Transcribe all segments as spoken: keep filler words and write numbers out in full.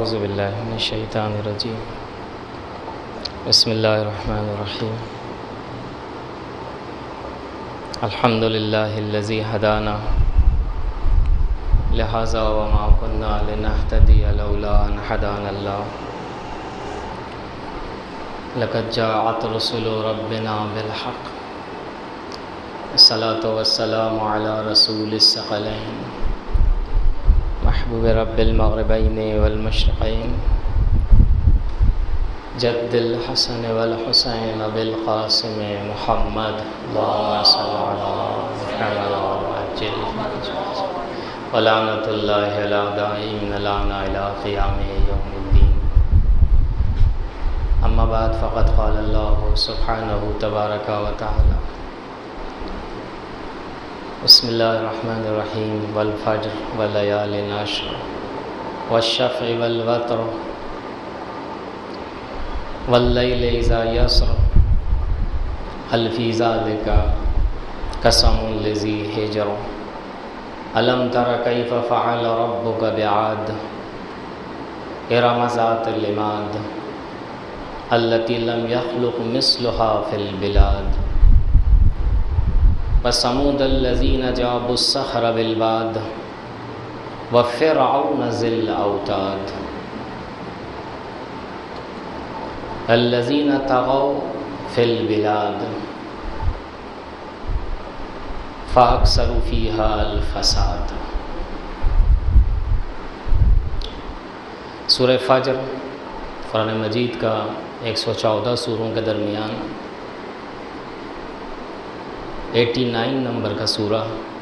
اعوذ باللہ من الشیطان الرجیم بسم اللہ الرحمن الرحیم الحمد للہ الذی ہدانا لہذا وما كنا لنہتدی لولا ان ہدانا اللہ لقد جاءت رسل ربنا بالحق الصلاة والسلام علی رسول الثقلین محبوب رب المغربین والمشرقین جد الحسن والحسین بالقاسم محمد اللہم صل علی محمد وعجل ولعنۃ اللہ علی اعدائہم لعنا الی قیام یوم الدین اما بعد فقد قال اللہ سبحانہ تبارک و تعالی بسم اللہ الرحمن الرحیم والفجر واللیال عشر والشفع والوتر واللیل اذا یسر هل فی ذلک قسم لذی حجر الم تر کیف فعل ربک بعاد ارم ذات العماد التی لم یخلق مثلها فی البلاد وثمود الذین جابوا الصخر بالواد وفرعون ذی الاوتاد الذین طغوا فی البلاد فاکثروا فیہا الفساد۔ سورہ فجر قرآن مجید کا ایک سو چودہ سوروں کے درمیان ایٹی نائن نمبر کا سورہ،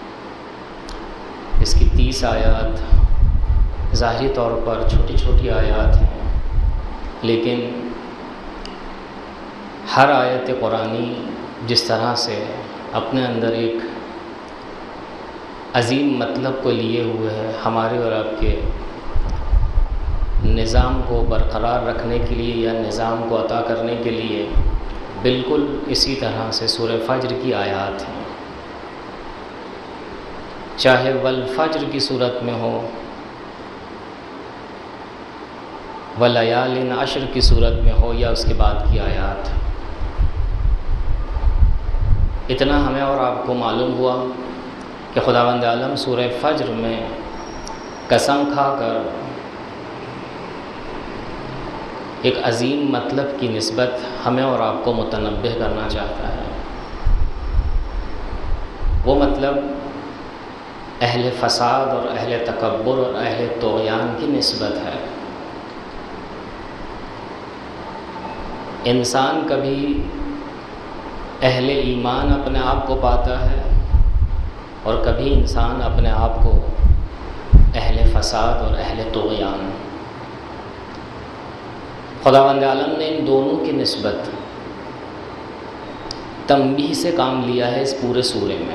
اس کی تیس آیات ظاہری طور پر چھوٹی چھوٹی آیات ہیں، لیکن ہر آیت قرآنی جس طرح سے اپنے اندر ایک عظیم مطلب کو لیے ہوئے ہے، ہمارے اور آپ کے نظام کو برقرار رکھنے کے لیے یا نظام کو عطا کرنے کے لیے، بالکل اسی طرح سے سورہ فجر کی آیات ہیں، چاہے والفجر کی صورت میں ہو، ولیال عشر کی صورت میں ہو، یا اس کے بعد کی آیات۔ اتنا ہمیں اور آپ کو معلوم ہوا کہ خداوند عالم سورہ فجر میں قسم کھا کر ایک عظیم مطلب کی نسبت ہمیں اور آپ کو متنبہ کرنا چاہتا ہے۔ وہ مطلب اہل فساد اور اہل تکبر اور اہل طغیان کی نسبت ہے۔ انسان کبھی اہل ایمان اپنے آپ کو پاتا ہے اور کبھی انسان اپنے آپ کو اہل فساد اور اہل طغیان۔ خداوند عالم نے ان دونوں کی نسبت تنبیہ سے کام لیا ہے اس پورے سورے میں۔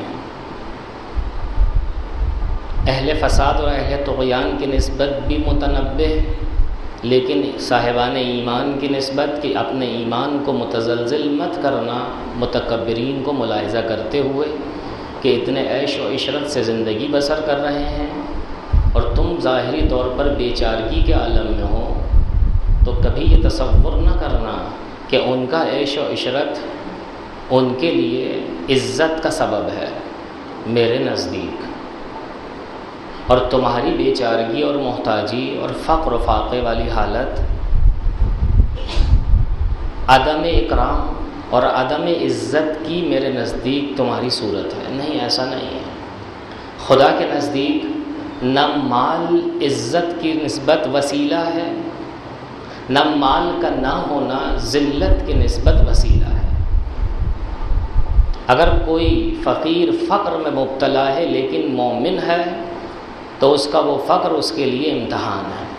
اہل فساد اور اہل طغیان کی نسبت بھی متنبہ، لیکن صاحبان ایمان کی نسبت کہ اپنے ایمان کو متزلزل مت کرنا، متکبرین کو ملاحظہ کرتے ہوئے کہ اتنے عیش و عشرت سے زندگی بسر کر رہے ہیں اور تم ظاہری طور پر بے چارگی کے عالم میں ہو، تو کبھی یہ تصور نہ کرنا کہ ان کا عیش و عشرت ان کے لیے عزت کا سبب ہے میرے نزدیک، اور تمہاری بے چارگی اور محتاجی اور فقر و فاقے والی حالت عدم اکرام اور عدم عزت کی میرے نزدیک تمہاری صورت ہے۔ نہیں، ایسا نہیں ہے۔ خدا کے نزدیک نہ مال عزت کی نسبت وسیلہ ہے، نہ مال کا نہ ہونا ذلت کی نسبت وسیلہ ہے۔ اگر کوئی فقیر فقر میں مبتلا ہے لیکن مومن ہے تو اس کا وہ فقر اس کے لیے امتحان ہے۔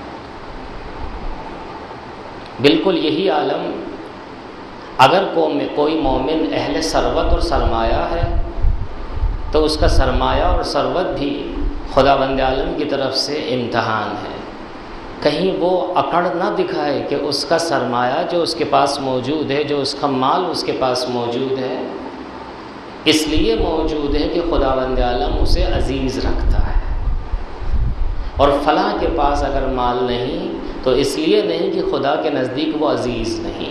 بالکل یہی عالم اگر کوئی مومن اہل ثروت اور سرمایہ ہے تو اس کا سرمایہ اور ثروت بھی خداوند عالم کی طرف سے امتحان ہے۔ کہیں وہ اکڑ نہ دکھائے کہ اس کا سرمایہ جو اس کے پاس موجود ہے، جو اس کا مال اس کے پاس موجود ہے، اس لیے موجود ہے کہ خداوند عالم اسے عزیز رکھتا ہے، اور فلاں کے پاس اگر مال نہیں تو تو اس لیے نہیں کہ خدا کے نزدیک وہ عزیز نہیں.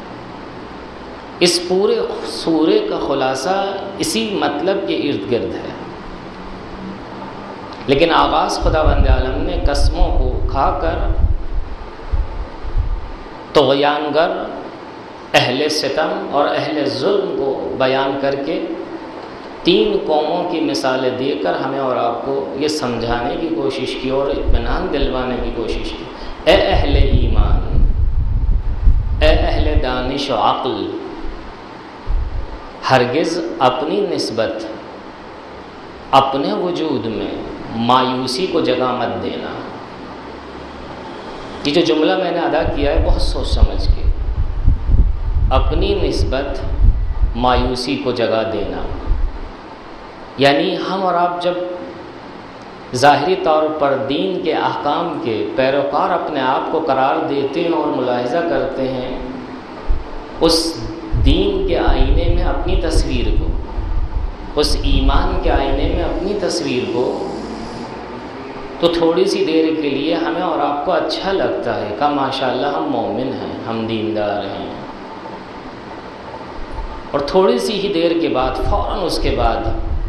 اس پورے سورے کا خلاصہ اسی مطلب کے ارد گرد ہے. لیکن آغاز خداوند عالم نے قسموں کو کھا کر طغیان گر، اہل ستم اور اہل ظلم کو بیان کر کے تین قوموں کی مثالیں دے کر ہمیں اور آپ کو یہ سمجھانے کی کوشش کی اور اطمینان دلوانے کی کوشش کی. اے اہل ایمان، اے اہل دانش و عقل، ہرگز اپنی نسبت اپنے وجود میں مایوسی کو جگہ مت دینا. یہ جو جملہ میں نے ادا کیا ہے بہت سوچ سمجھ کے، اپنی نسبت مایوسی کو جگہ دینا، یعنی ہم اور آپ جب ظاہری طور پر دین کے احکام کے پیروکار اپنے آپ کو قرار دیتے ہیں اور ملاحظہ کرتے ہیں، اس دین کے آئینے میں اپنی تصویر کو، اس ایمان کے آئینے میں اپنی تصویر کو، تو تھوڑی سی دیر کے لیے ہمیں اور آپ کو اچھا لگتا ہے کہ ماشاءاللہ ہم مومن ہیں، ہم دیندار ہیں. اور تھوڑی سی ہی دیر کے بعد فوراً اس کے بعد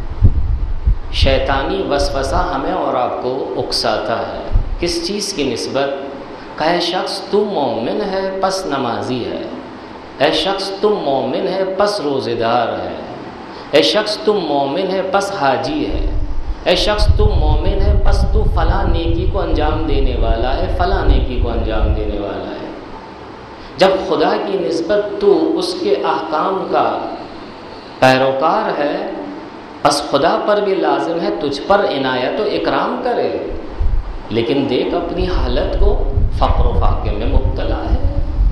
شیطانی وسوسہ ہمیں اور آپ کو اکساتا ہے. کس چیز کی نسبت؟ کہ اے شخص تم مومن ہے پس نمازی ہے، اے شخص تم مومن ہے پس روزہ دار ہے، اے شخص تم مومن ہے پس حاجی ہے، اے شخص تم مومن ہے پس تو فلاں نیکی کو انجام دینے والا ہے، فلاں نیکی کو انجام دینے والا ہے. جب خدا کی نسبت تو اس کے احکام کا پیروکار ہے، بس خدا پر بھی لازم ہے تجھ پر عنایت و اکرام کرے. لیکن دیکھ اپنی حالت کو، فقر و فاقے میں مبتلا ہے.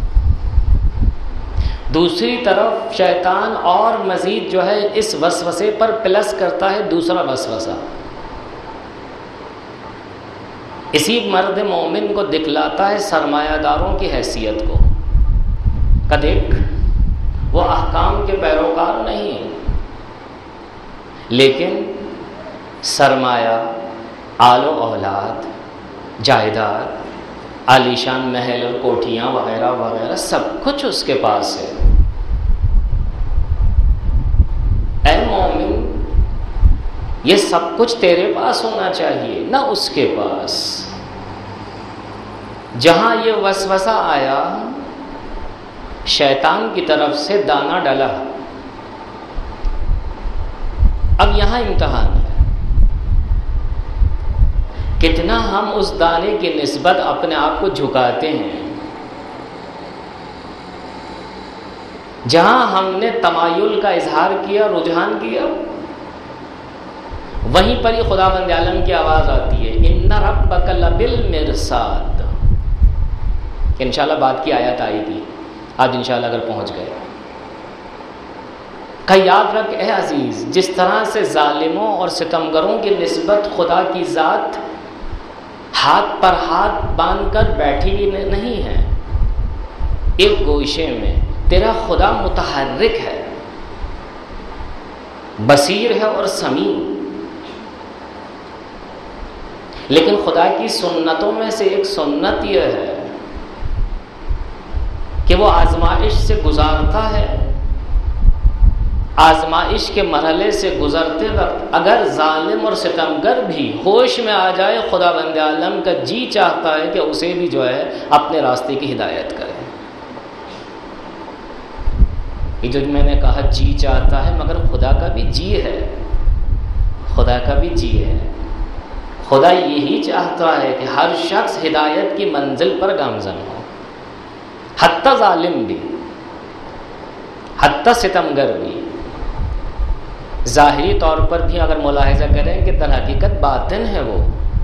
دوسری طرف شیطان اور مزید جو ہے اس وسوسے پر پلس کرتا ہے دوسرا وسوسہ. اسی مرد مومن کو دکھلاتا ہے سرمایہ داروں کی حیثیت کو کہ دیکھ وہ احکام کے پیروکار نہیں ہیں، لیکن سرمایہ، آل و اولاد، جائیداد، عالیشان محل اور کوٹھیاں وغیرہ وغیرہ سب کچھ اس کے پاس ہے. اے مومن، یہ سب کچھ تیرے پاس ہونا چاہیے، نہ اس کے پاس. جہاں یہ وسوسہ آیا، شیطان کی طرف سے دانہ ڈلا. اب یہاں امتحان ہے، کتنا ہم اس دانے کی نسبت اپنے آپ کو جھکاتے ہیں. جہاں ہم نے تمایل کا اظہار کیا، رجحان کیا، وہیں پر ہی خداوند عالم کی آواز آتی ہے، ان ربک لبالمرصاد. کہ انشاءاللہ بات کی آیت آئی تھی، آج انشاءاللہ اگر پہنچ گئے. کہ یاد رکھ اے عزیز، جس طرح سے ظالموں اور ستمگروں کی نسبت خدا کی ذات ہاتھ پر ہاتھ باندھ کر بیٹھی ہوئی نہیں ہے، ایک گوشے میں تیرا خدا متحرک ہے، بصیر ہے اور سمیع. لیکن خدا کی سنتوں میں سے ایک سنت یہ ہے کہ وہ آزمائش سے گزارتا ہے. آزمائش کے مرحلے سے گزرتے وقت اگر ظالم اور ستمگر بھی ہوش میں آ جائے، خدا بند عالم کا جی چاہتا ہے کہ اسے بھی جو ہے اپنے راستے کی ہدایت کرے. یہ جو میں نے کہا جی چاہتا ہے، مگر خدا کا بھی جی ہے، خدا کا بھی جی ہے. خدا یہی چاہتا ہے کہ ہر شخص ہدایت کی منزل پر گامزن ہو، حتی ظالم بھی، حتی ستمگر بھی. ظاہری طور پر بھی اگر ملاحظہ کریں کہ در حقیقت باطن ہے وہ.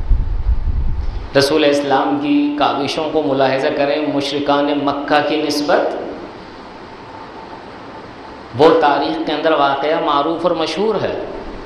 رسول اسلام کی کاوشوں کو ملاحظہ کریں، مشرکان مکہ کی نسبت، وہ تاریخ کے اندر واقعہ معروف اور مشہور ہے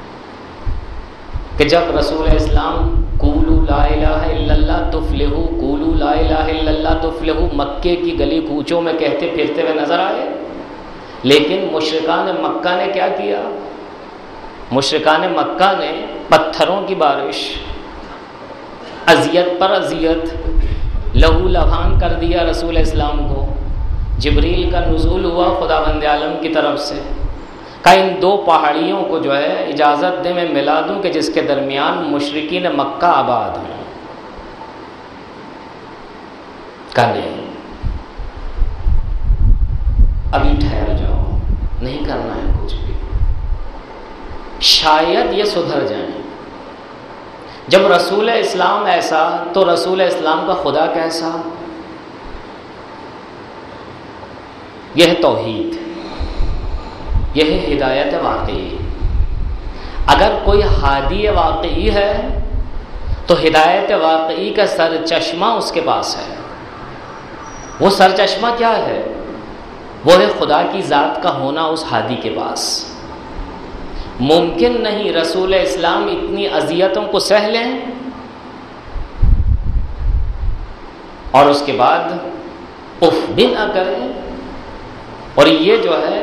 کہ جب رسول اسلام قولوا لا الہ الا اللہ تفلحوا، قولوا لا الہ الا اللہ تفلحوا مکے کی گلی کوچوں میں کہتے پھرتے ہوئے نظر آئے. لیکن مشرکان مکہ نے کیا کیا؟ مشرکان مکہ نے پتھروں کی بارش، اذیت پر اذیت، لہو لہان کر دیا رسول اسلام کو. جبریل کا نزول ہوا خداوند عالم کی طرف سے، کہ ان دو پہاڑیوں کو جو ہے اجازت دے میں ملا دوں کہ جس کے درمیان مشرکین مکہ آباد ہوں. کہا نہیں، ابھی ٹھہر جاؤ، نہیں کرنا ہے کچھ بھی، شاید یہ سدھر جائیں. جب رسول اسلام ایسا تو رسول اسلام کا خدا کیسا؟ یہ ہے توحید، یہ ہے ہدایت واقعی. اگر کوئی ہادی واقعی ہے تو ہدایت واقعی کا سر چشمہ اس کے پاس ہے. وہ سر چشمہ کیا ہے؟ وہ ہے خدا کی ذات کا ہونا اس ہادی کے پاس. ممکن نہیں رسول اسلام اتنی اذیتوں کو سہ لیں اور اس کے بعد اف بھی نہ کریں، اور یہ جو ہے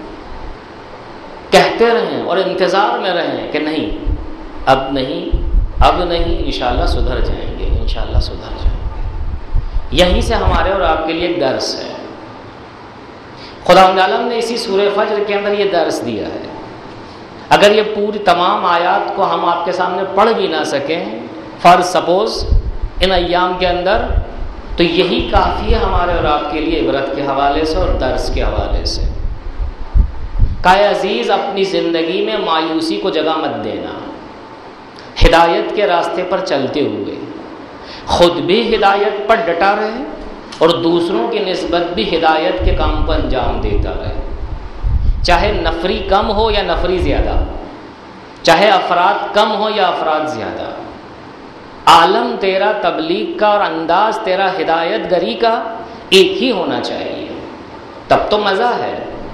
کہتے رہیں اور انتظار میں رہیں کہ نہیں، اب نہیں، اب نہیں، انشاءاللہ سدھر جائیں گے، انشاءاللہ سدھر جائیں گے. یہیں سے ہمارے اور آپ کے لیے ایک درس ہے. خداوند عالم نے اسی سورہ فجر کے اندر یہ درس دیا ہے. اگر یہ پوری تمام آیات کو ہم آپ کے سامنے پڑھ بھی نہ سکیں فار سپوز ان ایام کے اندر، تو یہی کافی ہے ہمارے اور آپ کے لیے عبرت کے حوالے سے اور درس کے حوالے سے. کہ عزیز اپنی زندگی میں مایوسی کو جگہ مت دینا. ہدایت کے راستے پر چلتے ہوئے خود بھی ہدایت پر ڈٹا رہے اور دوسروں کی نسبت بھی ہدایت کے کام کو انجام دیتا رہے. چاہے نفری کم ہو یا نفری زیادہ، چاہے افراد کم ہو یا افراد زیادہ، عالم تیرا تبلیغ کا اور انداز تیرا ہدایت گری کا ایک ہی ہونا چاہیے. تب تو مزہ ہے.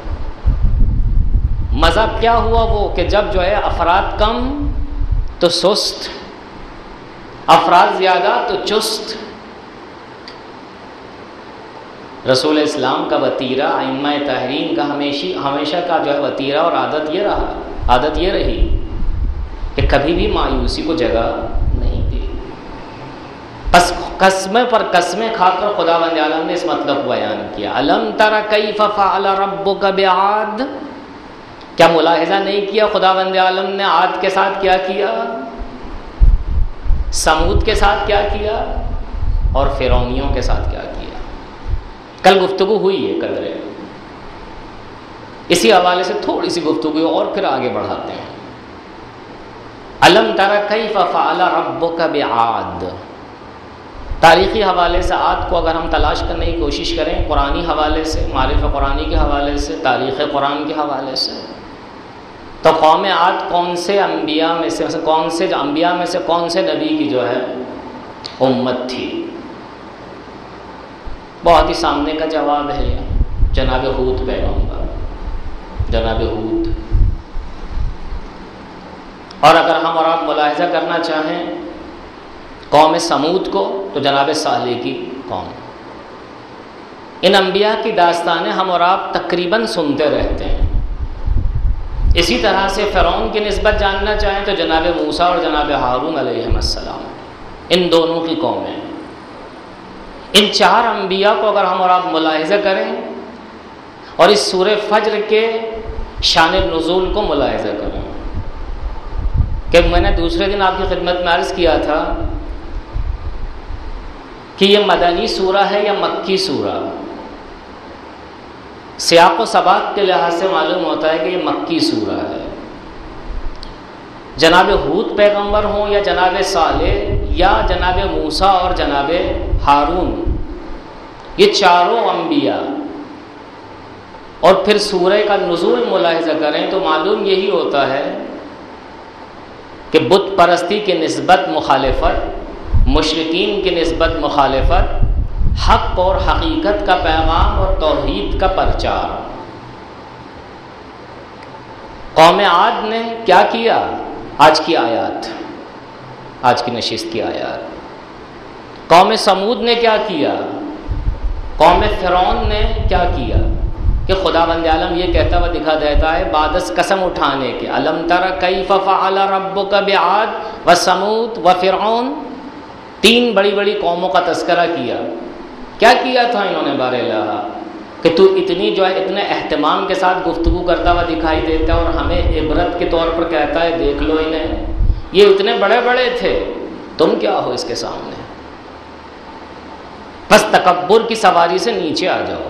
مزہ کیا ہوا وہ کہ جب جو ہے افراد کم تو سست، افراد زیادہ تو چست. رسول اسلام کا وتیرہ، ائمہ طاہرین کا ہمیشہ ہمیشہ کا جو ہے وتیرہ اور عادت یہ رہا عادت یہ رہی کہ کبھی بھی مایوسی کو جگہ نہیں دی. بس قسمیں پر قسمیں کھا کر خداوند عالم نے اس مطلب کو بیان کیا. الم تر کیف فعل ربک بعاد، کیا ملاحظہ نہیں کیا خداوند عالم نے عاد کے ساتھ کیا کیا، سمود کے ساتھ کیا کیا اور فرعونیوں کے ساتھ کیا کیا. کل گفتگو ہوئی ہے قدرے، اسی حوالے سے تھوڑی سی گفتگو اور پھر آگے بڑھاتے ہیں. الم تر کیف فعل ربک بعاد، تاریخی حوالے سے عاد کو اگر ہم تلاش کرنے کی کوشش کریں، قرآنی حوالے سے، معرفت قرآنی کے حوالے سے، تاریخ قرآن کے حوالے سے، تو قوم عاد کون سے انبیاء میں سے کون سے انبیاء میں سے کون سے نبی کی جو ہے امت تھی؟ بہت ہی سامنے کا جواب ہے یہ، جناب ہود پیغمبر، جناب ہود. اور اگر ہم اور آپ ملاحظہ کرنا چاہیں قوم سمود کو تو جناب صالح کی قوم. ان انبیاء کی داستانیں ہم اور آپ تقریباً سنتے رہتے ہیں. اسی طرح سے فرعون کی نسبت جاننا چاہیں تو جناب موسیٰ اور جناب ہارون علیہ السلام، ان دونوں کی قومیں. ان چار انبیاء کو اگر ہم اور آپ ملاحظہ کریں اور اس سورہ فجر کے شان نزول کو ملاحظہ کریں، کہ میں نے دوسرے دن آپ کی خدمت میں عرض کیا تھا کہ یہ مدنی سورہ ہے یا مکی سورہ. سیاق و سباق کے لحاظ سے معلوم ہوتا ہے کہ یہ مکی سورہ ہے. جناب ہود پیغمبر ہوں یا جناب صالح یا جناب موسیٰ اور جناب ہارون، یہ چاروں انبیاء. اور پھر سورہ کا نزول ملاحظہ کریں تو معلوم یہی ہوتا ہے کہ بت پرستی کی نسبت مخالفت، مشرکین کی نسبت مخالفت، حق اور حقیقت کا پیغام اور توحید کا پرچار. قوم عاد نے کیا کیا؟ آج کی آیات، آج کی نشست کی آیات. قوم سمود نے کیا کیا؟ قوم فرعون نے کیا کیا؟ کہ خداوند عالم یہ کہتا ہوا دکھا دیتا ہے بعد از قسم اٹھانے کے، الم تر کیف فعل ربک بعاد وثمود وفرعون. تین بڑی بڑی قوموں کا تذکرہ کیا. کیا کیا تھا انہوں نے بارے اللہ کہ تو اتنی جو ہے اتنے اہتمام کے ساتھ گفتگو کرتا ہوا دکھائی دیتا ہے اور ہمیں عبرت کے طور پر کہتا ہے دیکھ لو انہیں, یہ اتنے بڑے بڑے تھے, تم کیا ہو اس کے سامنے, بس تکبر کی سواری سے نیچے آ جاؤ.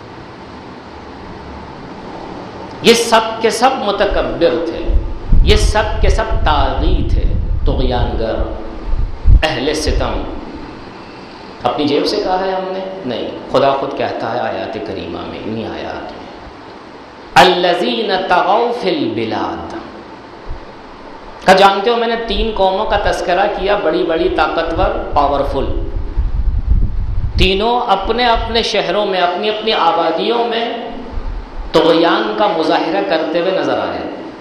یہ سب کے سب متکبر تھے, یہ سب کے سب طاغی تھے, طغیان گر, اہل ستم. اپنی جیب سے کہا ہے ہم نے نہیں, خدا خود کہتا ہے آیات کریمہ میں, انہی آیات میں, الذین طغوا فی البلاد. کہ جانتے ہو میں نے تین قوموں کا تذکرہ کیا, بڑی بڑی طاقتور, پاورفل, تینوں اپنے اپنے شہروں میں اپنی اپنی آبادیوں میں طغیان کا مظاہرہ کرتے ہوئے نظر آئے.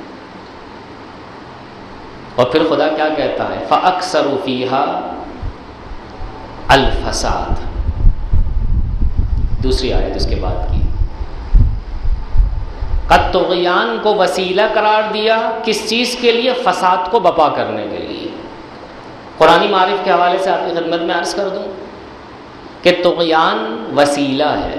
اور پھر خدا کیا کہتا ہے, فَأَكْثَرُوا فِيهَا الفساد. دوسری آیت اس کے بعد کی, قد طغیان کو وسیلہ قرار دیا کس چیز کے لیے, فساد کو بپا کرنے کے لیے. قرآنی معارف کے حوالے سے آپ کی خدمت میں عرض کر دوں کہ طغیان وسیلہ ہے.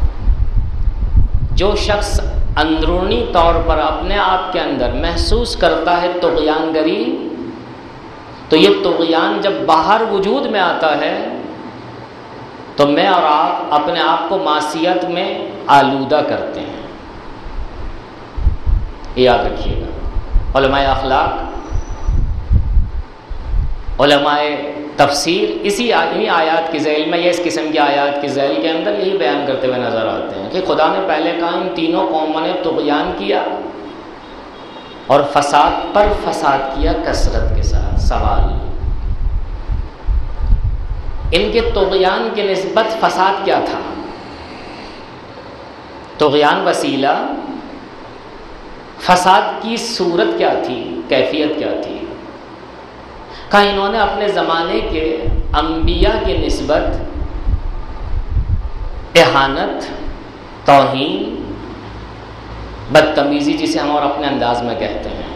جو شخص اندرونی طور پر اپنے آپ کے اندر محسوس کرتا ہے طغیان گری, تو یہ طغیان جب باہر وجود میں آتا ہے تو میں اور آپ اپنے آپ کو معصیت میں آلودہ کرتے ہیں. یاد رکھیے گا, علماء اخلاق, علماء تفسیر اسی انہی آیات کی ذیل میں, یہ اس قسم کی آیات کی ذیل کے اندر یہی بیان کرتے ہوئے نظر آتے ہیں کہ خدا نے پہلے کہا ان تینوں قوموں نے طغیان کیا اور فساد پر فساد کیا کثرت کے ساتھ. سوال, ان کے طغیان کی نسبت فساد کیا تھا؟ طغیان وسیلہ, فساد کی صورت کیا تھی, کیفیت کیا تھی؟ کہ انہوں نے اپنے زمانے کے انبیاء کی نسبت اہانت, توہین, بدتمیزی, جسے ہم اور اپنے انداز میں کہتے ہیں,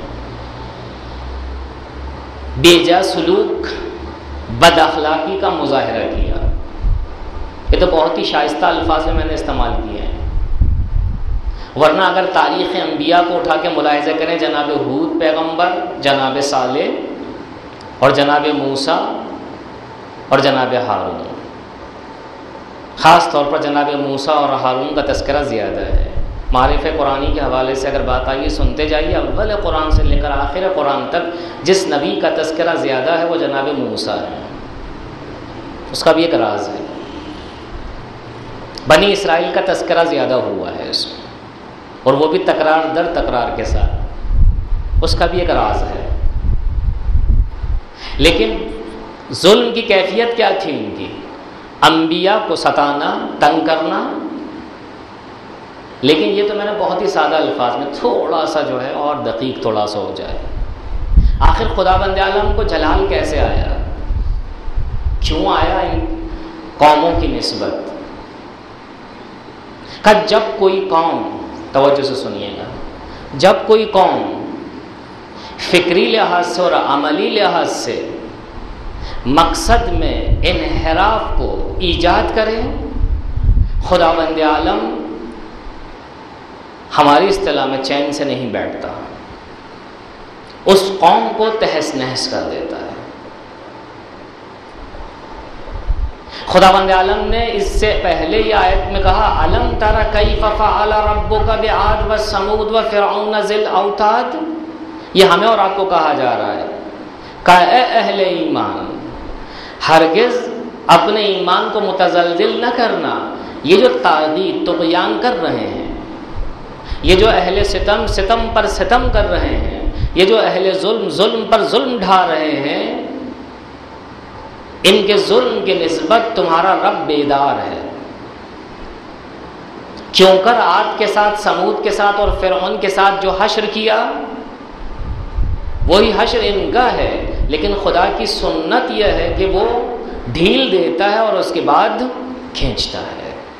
بیجا سلوک, بد اخلاقی کا مظاہرہ کیا. یہ تو بہت ہی شائستہ الفاظ میں نے استعمال کیے ہیں, ورنہ اگر تاریخ انبیاء کو اٹھا کے ملاحظہ کریں, جناب ہود پیغمبر, جناب صالح اور جناب موسیٰ اور جناب ہارون, خاص طور پر جناب موسیٰ اور ہارون کا تذکرہ زیادہ ہے. معرف قرآنی کے حوالے سے اگر بات آئیے سنتے جائیے, اول قرآن سے لے کر آخر قرآن تک جس نبی کا تذکرہ زیادہ ہے وہ جناب موسیٰ ہے. اس کا بھی ایک راز ہے. بنی اسرائیل کا تذکرہ زیادہ ہوا ہے اس میں, اور وہ بھی تکرار در تکرار کے ساتھ, اس کا بھی ایک راز ہے. لیکن ظلم کی کیفیت کیا تھی ان کی؟ انبیاء کو ستانا, تنگ کرنا. لیکن یہ تو میں نے بہت ہی سادہ الفاظ میں تھوڑا سا جو ہے اور دقیق تھوڑا سا ہو جائے. آخر خدا بند عالم کو جلال کیسے آیا, کیوں آیا ان قوموں کی نسبت؟ کہ جب کوئی قوم, توجہ سے سنیے گا, جب کوئی قوم فکری لحاظ سے اور عملی لحاظ سے مقصد میں انحراف کو ایجاد کرے, خدا بند عالم ہماری اصطلاح میں چین سے نہیں بیٹھتا, اس قوم کو تہس نہس کر دیتا ہے. خداوند عالم نے اس سے پہلے یہ آیت میں کہا, الم تر کیف فعل ربک بعاد وثمود وفرعون ذی الاوتاد. یہ ہمیں اور آپ کو کہا جا رہا ہے کہ اے اہل ایمان, ہرگز اپنے ایمان کو متزلزل نہ کرنا. یہ جو طاغی طغیان کر رہے ہیں, یہ جو اہل ستم ستم پر ستم کر رہے ہیں, یہ جو اہل ظلم ظلم پر ظلم ڈھا رہے ہیں, ان کے ظلم کی نسبت تمہارا رب بیدار ہے. کیوں کر عاد کے ساتھ, سمود کے ساتھ اور فرعون کے ساتھ جو حشر کیا وہی حشر ان کا ہے, لیکن خدا کی سنت یہ ہے کہ وہ ڈھیل دیتا ہے اور اس کے بعد کھینچتا ہے.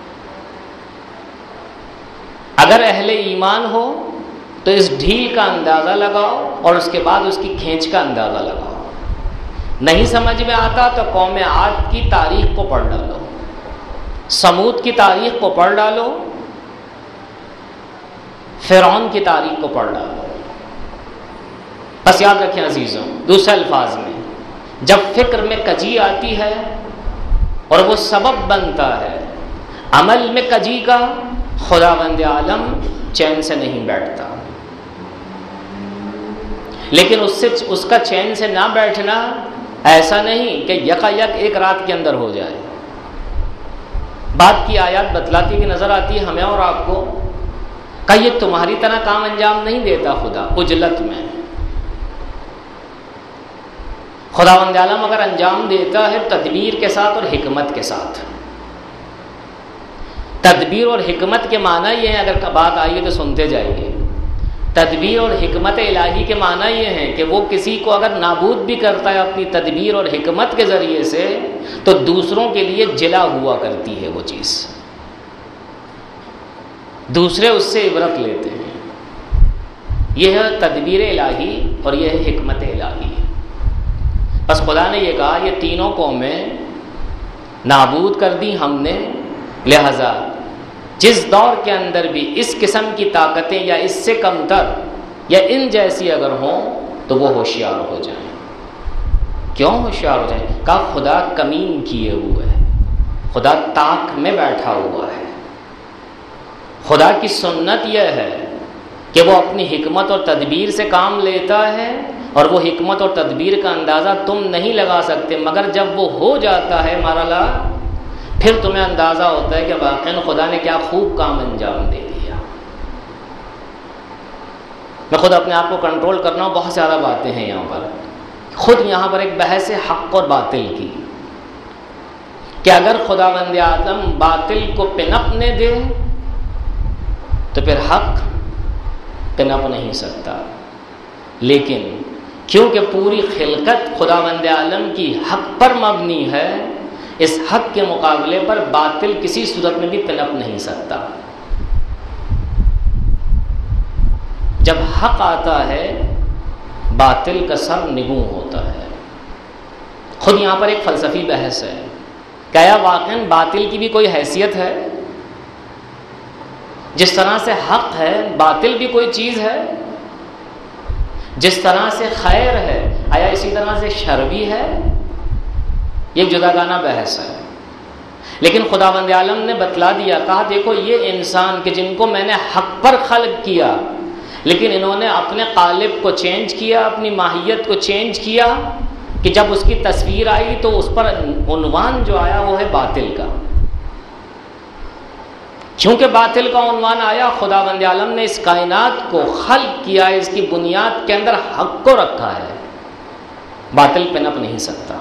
اگر اہل ایمان ہو تو اس ڈھیل کا اندازہ لگاؤ اور اس کے بعد اس کی کھینچ کا اندازہ لگاؤ. نہیں سمجھ میں آتا تو قوم عاد کی تاریخ کو پڑھ ڈالو، سمود کی تاریخ کو پڑھ ڈالو، فرعون کی تاریخ کو پڑھ ڈالو۔ بس یاد رکھیں عزیزوں، دوسرے الفاظ میں جب فکر میں کجی آتی ہے اور وہ سبب بنتا ہے عمل میں کجی کا، خداوند عالم چین سے نہیں بیٹھتا۔ لیکن اس سے اس کا چین سے نہ بیٹھنا ایسا نہیں کہ یکا یک ایک رات کے اندر ہو جائے۔ بات کی آیات بتلاتی ہوئی نظر آتی ہے ہمیں اور آپ کو کہ یہ تمہاری طرح کام انجام نہیں دیتا خدا عجلت میں۔ خداوند عالم اگر انجام دیتا ہے تدبیر کے ساتھ اور حکمت کے ساتھ۔ تدبیر اور حکمت کے معنی یہ ہیں، اگر بات آئی ہے تو سنتے جائیے۔ تدبیر اور حکمت الہی کے معنی یہ ہیں کہ وہ کسی کو اگر نابود بھی کرتا ہے اپنی تدبیر اور حکمت کے ذریعے سے تو دوسروں کے لیے جلا ہوا کرتی ہے وہ چیز، دوسرے اس سے عبرت لیتے ہیں۔ یہ ہے تدبیر الہی اور یہ ہے حکمت الہی۔ بس خدا نے یہ کہا یہ تینوں قومیں نابود کر دی ہم نے، لہذا جس دور کے اندر بھی اس قسم کی طاقتیں یا اس سے کم تر یا ان جیسی اگر ہوں تو وہ ہوشیار ہو جائیں۔ کیوں ہوشیار ہو جائیں؟ کہا خدا کمین کیے ہوئے ہے، خدا طاق میں بیٹھا ہوا ہے۔ خدا کی سنت یہ ہے کہ وہ اپنی حکمت اور تدبیر سے کام لیتا ہے، اور وہ حکمت اور تدبیر کا اندازہ تم نہیں لگا سکتے، مگر جب وہ ہو جاتا ہے مارا لا پھر تمہیں اندازہ ہوتا ہے کہ واقعاً خدا نے کیا خوب کام انجام دے دیا۔ میں خود اپنے آپ کو کنٹرول کرنا ہوں، بہت زیادہ باتیں ہیں یہاں پر، خود یہاں پر ایک بحث ہے حق اور باطل کی کہ اگر خداوند عالم باطل کو پنپنے دے تو پھر حق پنپ نہیں سکتا، لیکن کیونکہ پوری خلقت خداوند عالم کی حق پر مبنی ہے، اس حق کے مقابلے پر باطل کسی صورت میں بھی پنپ نہیں سکتا۔ جب حق آتا ہے باطل کا سر نگوں ہوتا ہے۔ خود یہاں پر ایک فلسفی بحث ہے، کیا واقعاً باطل کی بھی کوئی حیثیت ہے؟ جس طرح سے حق ہے باطل بھی کوئی چیز ہے، جس طرح سے خیر ہے آیا اسی طرح سے شر بھی ہے؟ یہ جداگانہ بحث ہے، لیکن خداوند عالم نے بتلا دیا، کہا دیکھو یہ انسان کہ جن کو میں نے حق پر خلق کیا لیکن انہوں نے اپنے قالب کو چینج کیا، اپنی ماہیت کو چینج کیا، کہ جب اس کی تصویر آئی تو اس پر عنوان جو آیا وہ ہے باطل کا۔ چونکہ باطل کا عنوان آیا، خداوند عالم نے اس کائنات کو خلق کیا، اس کی بنیاد کے اندر حق کو رکھا ہے، باطل پنپ نہیں سکتا۔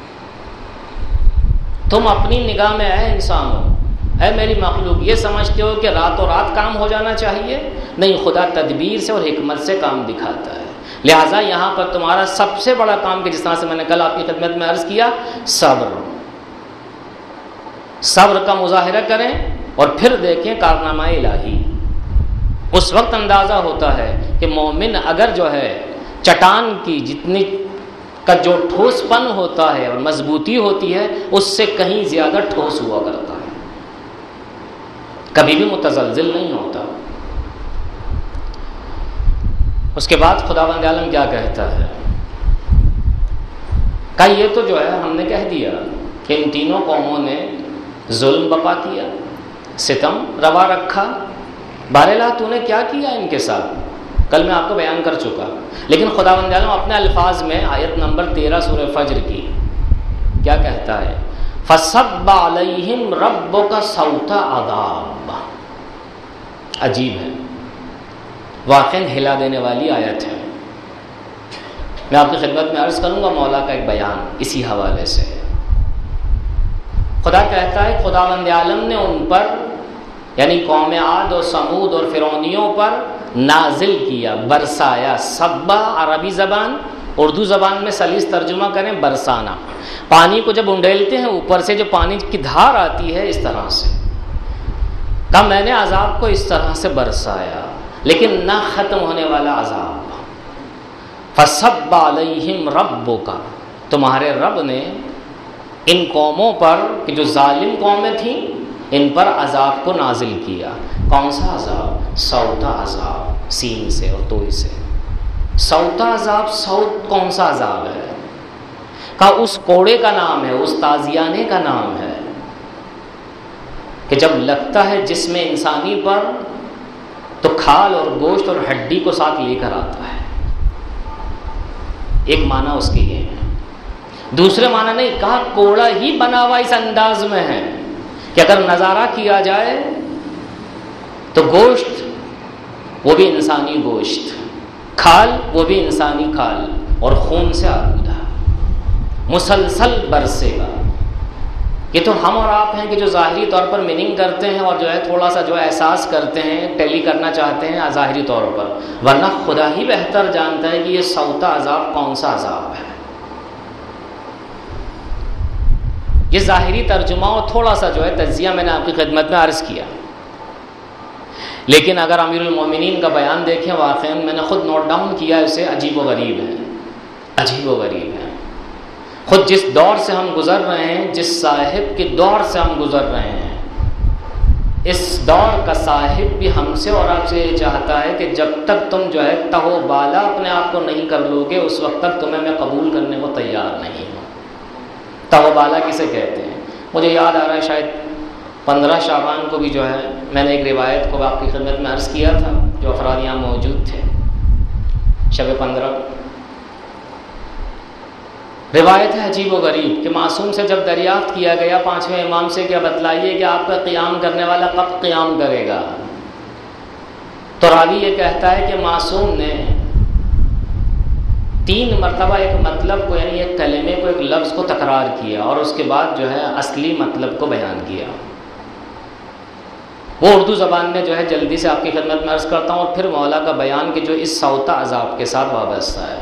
تم اپنی نگاہ میں اے انسان ہو، اے میری مخلوق، یہ سمجھتے ہو کہ راتوں رات کام ہو جانا چاہیے؟ نہیں، خدا تدبیر سے اور حکمت سے کام دکھاتا ہے۔ لہٰذا یہاں پر تمہارا سب سے بڑا کام کہ جس طرح سے میں نے کل آپ کی خدمت میں عرض کیا، صبر صبر کا مظاہرہ کریں اور پھر دیکھیں کارنامہ الہی۔ اس وقت اندازہ ہوتا ہے کہ مومن اگر جو ہے چٹان کی جتنی کا جو ٹھوس پن ہوتا ہے اور مضبوطی ہوتی ہے اس سے کہیں زیادہ ٹھوس ہوا کرتا ہے، کبھی بھی متزلزل نہیں ہوتا۔ اس کے بعد خداوند عالم کیا کہتا ہے؟ کہ یہ تو جو ہے ہم نے کہہ دیا کہ ان تینوں قوموں نے ظلم بپا کیا، ستم روا رکھا، بہرحال تو نے کیا کیا ان کے ساتھ، کل میں آپ کو بیان کر چکا۔ لیکن خداوند عالم اپنے الفاظ میں آیت نمبر تیرہ سورہ فجر کی کیا کہتا ہے؟ فَصَبَّ عَلَيْهِمْ رَبُّكَ صَوْتَ عَذَابٍ۔ عجیب ہے، واقعاً ہلا دینے والی آیت ہے۔ میں آپ کی خدمت میں عرض کروں گا مولا کا ایک بیان اسی حوالے سے۔ خدا کہتا ہے خداوند عالم نے ان پر یعنی قوم عاد اور سمود اور فرعونیوں پر نازل کیا، برسایا۔ صبا عربی زبان، اردو زبان میں سلیس ترجمہ کریں برسانا۔ پانی کو جب انڈیلتے ہیں اوپر سے جو پانی کی دھار آتی ہے اس طرح سے، کہا میں نے عذاب کو اس طرح سے برسایا، لیکن نہ ختم ہونے والا عذاب۔ فَصَبَّ عَلَيْهِمْ رَبُّكَ، تمہارے رب نے ان قوموں پر کہ جو ظالم قومیں تھیں ان پر عذاب کو نازل کیا. کون سا عذاب؟ سوتا عذاب، سین سے اور توئی سے. سوتا عذاب، سوت کون سا عذاب ہے؟ کہا اس کوڑے کا نام ہے، اس تازیانے کا نام ہے کہ جب لگتا ہے جسم انسانی پر تو کھال اور گوشت اور ہڈی کو ساتھ لے کر آتا ہے. ایک معنی اس کے یہ ہے. دوسرے معنی نہیں، کہا کوڑا ہی بنا ہوا اس انداز میں ہے کہ اگر نظارہ کیا جائے تو گوشت وہ بھی انسانی گوشت، کھال وہ بھی انسانی کھال، اور خون سے آلودہ مسلسل برسے گا. یہ تو ہم اور آپ ہیں کہ جو ظاہری طور پر میننگ کرتے ہیں اور جو ہے تھوڑا سا جو ہے احساس کرتے ہیں، ٹیلی کرنا چاہتے ہیں ظاہری طور پر، ورنہ خدا ہی بہتر جانتا ہے کہ یہ سوتا عذاب کون سا عذاب ہے. یہ ظاہری ترجمہ اور تھوڑا سا جو ہے تجزیہ میں نے آپ کی خدمت میں عرض کیا، لیکن اگر امیر المومنین کا بیان دیکھیں واقعاً میں نے خود نوٹ ڈاؤن کیا، اسے عجیب و غریب ہے، عجیب و غریب ہے. خود جس دور سے ہم گزر رہے ہیں، جس صاحب کے دور سے ہم گزر رہے ہیں، اس دور کا صاحب بھی ہم سے اور آپ سے یہ چاہتا ہے کہ جب تک تم جو ہے تہو بالا اپنے آپ کو نہیں کر لو گے اس وقت تک تمہیں میں قبول کرنے کو تیار نہیں ہوں. تہو بالا کسے کہتے ہیں؟ مجھے یاد آ رہا ہے شاید پندرہ شعبان کو بھی جو ہے میں نے ایک روایت کو آپ کی خدمت میں عرض کیا تھا، جو افراد یہاں موجود تھے. شب پندرہ روایت ہے عجیب و غریب کہ معصوم سے جب دریافت کیا گیا پانچویں امام سے کہ بتلائیے کہ آپ کا قیام کرنے والا کب قیام کرے گا، تو راوی یہ کہتا ہے کہ معصوم نے تین مرتبہ ایک مطلب کو یعنی ایک کلمے کو ایک لفظ کو تکرار کیا اور اس کے بعد جو ہے اصلی مطلب کو بیان کیا. وہ اردو زبان میں جو ہے جلدی سے آپ کی خدمت میں عرض کرتا ہوں، اور پھر مولا کا بیان کہ جو اس سوتا عذاب کے ساتھ وابستہ ہے.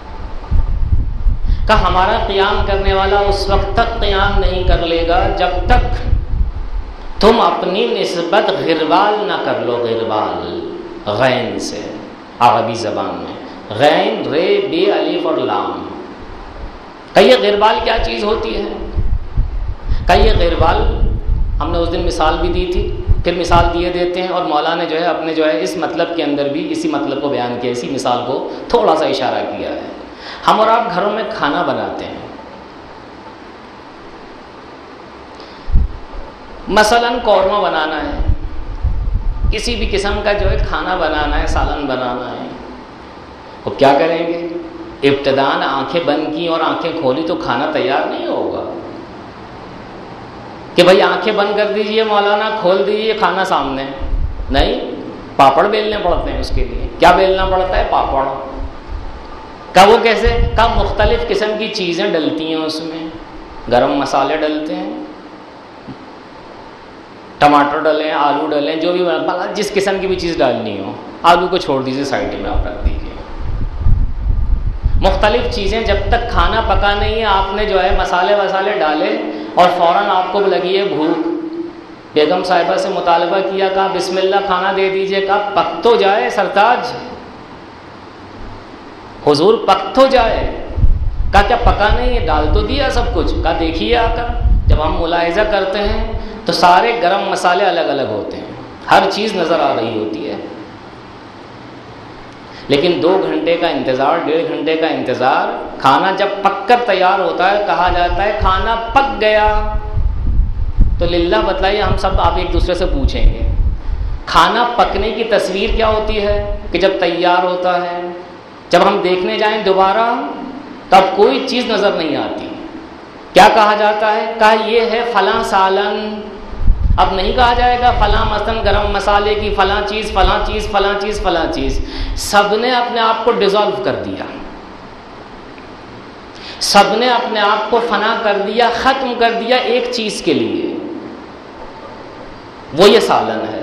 کہ ہمارا قیام کرنے والا اس وقت تک قیام نہیں کر لے گا جب تک تم اپنی نسبت غربال نہ کر لو. غربال غین سے، عربی زبان میں غین، رے، بے، الف اور لام. کہ یہ غربال کیا چیز ہوتی ہے؟ کہ یہ غربال ہم نے اس دن مثال بھی دی تھی، پھر مثال دیے دیتے ہیں، اور مولا نے جو ہے اپنے جو ہے اس مطلب کے اندر بھی اسی مطلب کو بیان کیا، اسی مثال کو تھوڑا سا اشارہ کیا ہے. ہم اور آپ گھروں میں کھانا بناتے ہیں، مثلاً قورمہ بنانا ہے، کسی بھی قسم کا جو ہے کھانا بنانا ہے، سالن بنانا ہے، وہ کیا کریں گے؟ ابتداءً آنکھیں بند کی اور آنکھیں کھولی تو کھانا تیار نہیں ہوگا کہ بھائی آنکھیں بند کر دیجئے مولانا، کھول دیجئے کھانا سامنے. نہیں، پاپڑ بیلنے پڑتے ہیں. اس کے لیے کیا بیلنا پڑتا ہے؟ پاپڑ. کا وہ کیسے؟ کا مختلف قسم کی چیزیں ڈلتی ہیں اس میں، گرم مسالے ڈلتے ہیں، ٹماٹر ڈلیں، آلو ڈلیں، جو بھی جس قسم کی بھی چیز ڈالنی ہو. آلو کو چھوڑ دیجیے سائڈ میں، آپ رکھ دیجیے. مختلف چیزیں جب تک کھانا پکا نہیں ہے آپ نے جو ہے مسالے وسالے ڈالے اور فوراً آپ کو لگی ہے بھوک، بیگم صاحبہ سے مطالبہ کیا، کہا بسم اللہ کھانا دے دیجیے. کہا پک تو جائے سرتاج، حضور پک تو جائے. کہا کیا پکا نہیں ہے؟ ڈال تو دیا سب کچھ. کہا دیکھیے آ کر جب ہم ملاحظہ کرتے ہیں تو سارے گرم مسالے الگ الگ ہوتے ہیں، ہر چیز نظر آ رہی ہوتی ہے، لیکن دو گھنٹے کا انتظار، ڈیڑھ گھنٹے کا انتظار، کھانا جب پک کر تیار ہوتا ہے کہا جاتا ہے کھانا پک گیا. تو للہ بتلائیے، ہم سب آپ ایک دوسرے سے پوچھیں گے کھانا پکنے کی تصویر کیا ہوتی ہے؟ کہ جب تیار ہوتا ہے، جب ہم دیکھنے جائیں دوبارہ تب کوئی چیز نظر نہیں آتی. کیا کہا جاتا ہے؟ کہا یہ ہے فلاں سالن. اب نہیں کہا جائے گا فلاں مثلاً گرم مسالے کی فلاں چیز فلاں چیز فلاں چیز فلاں چیز. سب نے اپنے آپ کو ڈیزالو کر دیا، سب نے اپنے آپ کو فنا کر دیا، ختم کر دیا ایک چیز کے لیے، وہ یہ سالن ہے.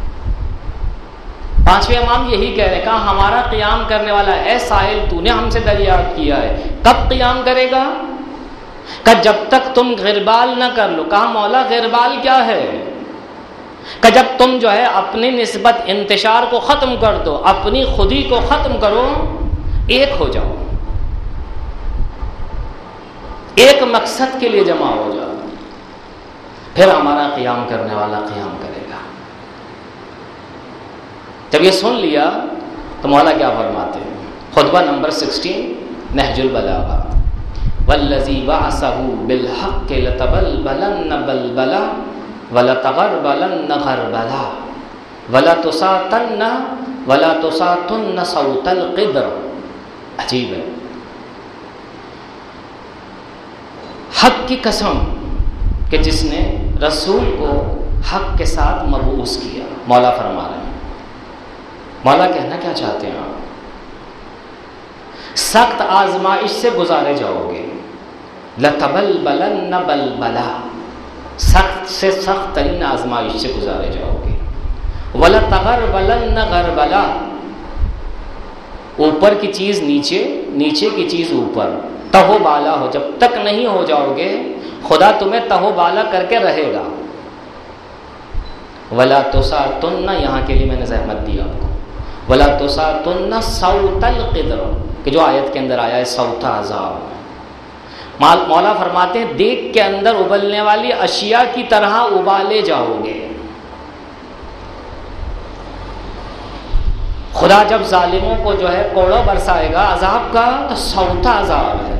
پانچویں امام یہی کہہ رہے ہیں، کہا ہمارا قیام کرنے والا اے سائل تو نے ہم سے دریافت کیا ہے کب قیام کرے گا؟ کہ جب تک تم غربال نہ کر لو. کہا مولا غربال کیا ہے؟ کہ جب تم جو ہے اپنی نسبت انتشار کو ختم کر دو، اپنی خودی کو ختم کرو، ایک ہو جاؤ. ایک مقصد کے لیے جمع ہو جاؤ، پھر ہمارا قیام کرنے والا قیام کرے گا۔ جب یہ سن لیا تو مولا کیا فرماتے ہیں؟ خطبہ نمبر سکسٹین نہج البلاغہ، والذی بعثہ بالحق لتبلبلن بلبلا ولتغربلن غربلا ولا تساتن ولا تساتن صوت القدر۔ عجیب ہے، حق کی قسم کہ جس نے رسول کو حق کے ساتھ مبعوث کیا۔ مولا فرما رہے ہیں، مولا کہنا کیا چاہتے ہیں آپ؟ سخت آزمائش سے گزارے جاؤ گے، لتبلبلن بلبلا، سخت سے سخت ترین آزمائش سے گزارے جاؤ گے، ولتغربلن غربلا، اوپر کی چیز نیچے، نیچے کی چیز اوپر، تہو بالا ہو، جب تک نہیں ہو جاؤ گے خدا تمہیں تہو بالا کر کے رہے گا۔ ولا تساتن، یہاں کے لیے میں نے زحمت دی آپ کو، ولا تساتن صوت القدر، کہ جو آیت کے اندر آیا ہے صوت عذاب۔ مولا فرماتے ہیں دیکھ کے اندر ابلنے والی اشیاء کی طرح ابالے جاؤ گے۔ خدا جب ظالموں کو جو ہے کوڑا برسائے گا عذاب کا تو صوت عذاب ہے،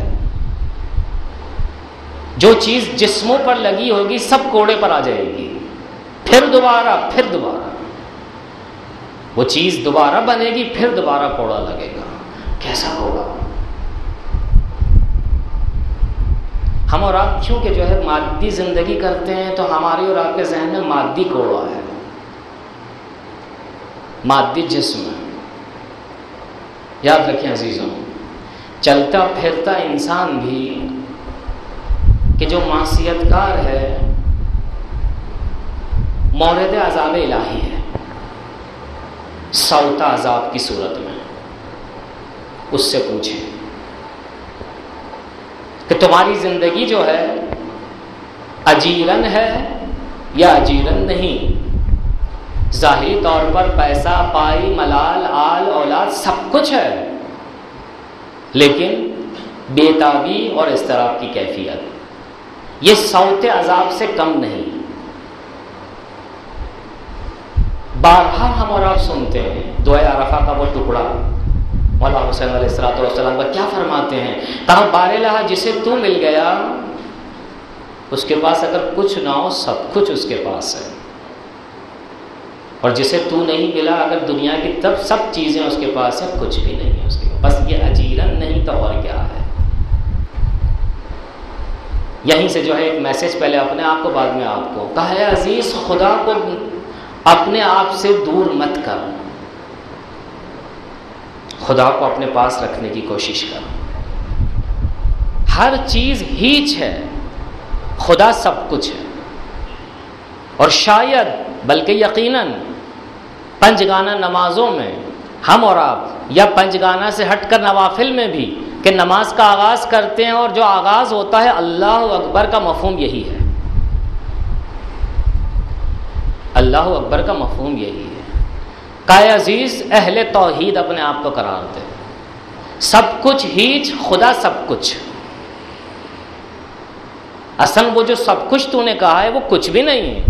جو چیز جسموں پر لگی ہوگی سب کوڑے پر آ جائے گی، پھر دوبارہ پھر دوبارہ وہ چیز دوبارہ بنے گی، پھر دوبارہ کوڑا لگے گا۔ کیسا ہوگا؟ ہم اور آپ کیونکہ جو ہے مادی زندگی کرتے ہیں تو ہماری اور آپ کے ذہن میں مادی کوڑا ہے، مادی جسم ہے۔ یاد رکھیں عزیزوں، چلتا پھرتا انسان بھی کہ جو معصیت کار ہے مورد عذاب الہی ہے، صوت عذاب کی صورت میں۔ اس سے پوچھیں کہ تمہاری زندگی جو ہے اجیرن ہے یا اجیرن نہیں؟ ظاہری طور پر پیسہ پائی ملال آل اولاد سب کچھ ہے، لیکن بےتابی اور اضطراب کی کیفیت یہ صوت عذاب سے کم نہیں۔ بارہا ہم اور آپ سنتے ہیں دعائے عرفہ کا وہ ٹکڑا، مولا حسین علیہ الصلوۃ والسلام کا کیا فرماتے ہیں؟ کہا بارہا جسے تو مل گیا اس کے پاس اگر کچھ نہ ہو سب کچھ اس کے پاس ہے، اور جسے تو نہیں ملا اگر دنیا کی تب سب چیزیں اس کے پاس ہیں کچھ بھی نہیں ہے اس کے پاس، بس یہ اجیرن نہیں تو اور کیا ہے۔ یہیں سے جو ہے ایک میسج پہلے اپنے آپ کو بعد میں آپ کو کہا ہے عزیز خدا کو اپنے آپ سے دور مت کر، خدا کو اپنے پاس رکھنے کی کوشش کر۔ ہر چیز ہیچ ہے، خدا سب کچھ ہے، اور شاید بلکہ یقیناً پنج گانا نمازوں میں ہم اور آپ یا پنج گانا سے ہٹ کر نوافل میں بھی کہ نماز کا آغاز کرتے ہیں اور جو آغاز ہوتا ہے اللہ اکبر کا مفہوم یہی ہے، اللہ اکبر کا مفہوم یہی ہے۔ کہ عزیز اہل توحید اپنے آپ کو قرار دے، سب کچھ ہیچ خدا سب کچھ، اصل وہ جو سب کچھ تو نے کہا ہے وہ کچھ بھی نہیں ہے،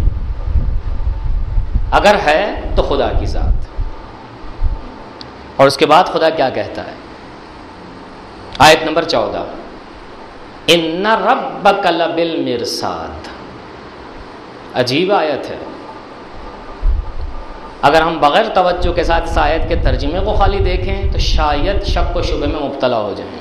اگر ہے تو خدا کی ذات۔ اور اس کے بعد خدا کیا کہتا ہے؟ آیت نمبر چودہ، ان ربک لبالمرصاد۔ عجیب آیت ہے، اگر ہم بغیر توجہ کے ساتھ اس آیت کے ترجمے کو خالی دیکھیں تو شاید شک و شبہ میں مبتلا ہو جائیں،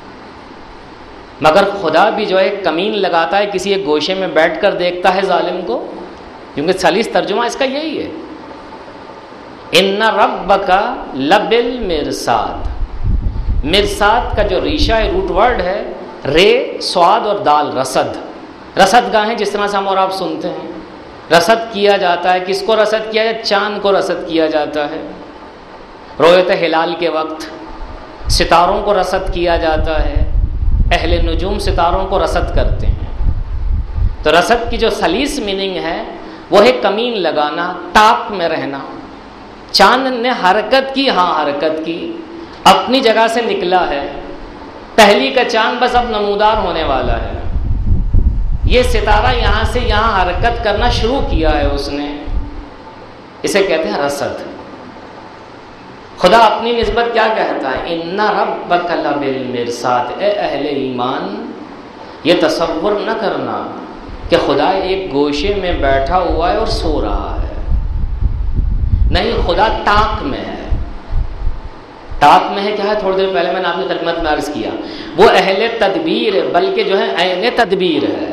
مگر خدا بھی جو ہے کمین لگاتا ہے، کسی ایک گوشے میں بیٹھ کر دیکھتا ہے ظالم کو، کیونکہ سلیس ترجمہ اس کا یہی ہے، ان ربک لبالمرصاد۔ مرصاد کا جو ریشہ ہے روٹ ورڈ ہے رے سواد اور دال، رصد، رصد گاہیں جس طرح سے ہم اور آپ سنتے ہیں، رصد کیا جاتا ہے، کس کو رصد کیا جاتا ہے؟ چاند کو رصد کیا جاتا ہے، رویت ہلال کے وقت ستاروں کو رصد کیا جاتا ہے، اہل نجوم ستاروں کو رصد کرتے ہیں۔ تو رصد کی جو سلیس میننگ ہے وہ ہے کمین لگانا، ٹاپ میں رہنا۔ چاند نے حرکت کی، ہاں حرکت کی، اپنی جگہ سے نکلا ہے، پہلی کا چاند بس اب نمودار ہونے والا ہے. یہ ستارہ یہاں سے یہاں حرکت کرنا شروع کیا ہے اس نے. اسے کہتے ہیں رصد. خدا اپنی نسبت کیا کہتا ہے؟ ان ربک لبالمرصاد. اے اہل ایمان یہ تصور نہ کرنا کہ خدا ایک گوشے میں بیٹھا ہوا ہے اور سو رہا ہے. نہیں، خدا طاق میں ہے. طاق میں ہے کیا ہے؟ تھوڑی دیر پہلے میں نے آپ کی خدمت میں عرض کیا، وہ اہل تدبیر ہے، بلکہ جو ہے عین تدبیر ہے.